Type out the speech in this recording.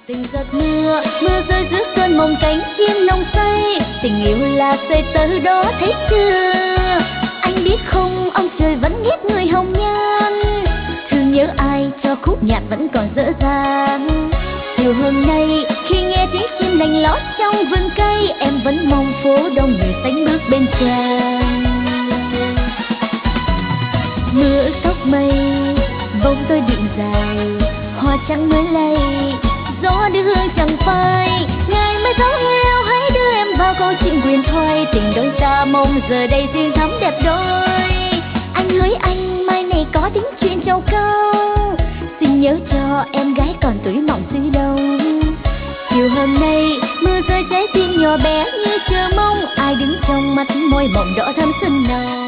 Từng giọt mưa, mưa rơi giữa cơn mộng cánh chim nồng say. Tình yêu là sợi tơ đó thấy chưa? Anh biết không, ông trời vẫn ghét người hồng nhan. Thương nhớ ai cho khúc nhạc vẫn còn dở dang. Chiều hôm nay khi nghe tiếng chim lành lót trong vườn cây, em vẫn mong phố đông người sánh bước bên tràn. Mưa tóc mây, bông tôi điện dài, hoa trắng mới lay, gió đưa hương chẳng phai. Ngày mai dấu yêu hãy đưa em vào câu chuyện huyền thoại. Tình đôi ta mong giờ đây duyên thắm đẹp đôi. Anh hỡi anh, mai này có tiếng chuyện châu câu, xin nhớ cho em gái còn tuổi mộng xứ đông. Chiều hôm nay mưa rơi trái tim nhỏ bé như chờ mong ai đứng trong mắt môi mộng đỏ thắm xuân nào.